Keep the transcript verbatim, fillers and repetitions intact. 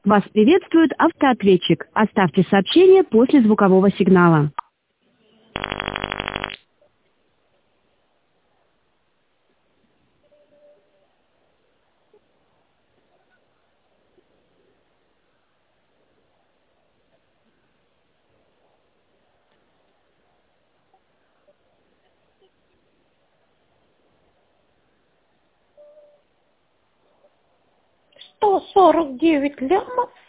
Вас приветствует автоответчик. Оставьте сообщение после звукового сигнала. сто сорок девять лямов.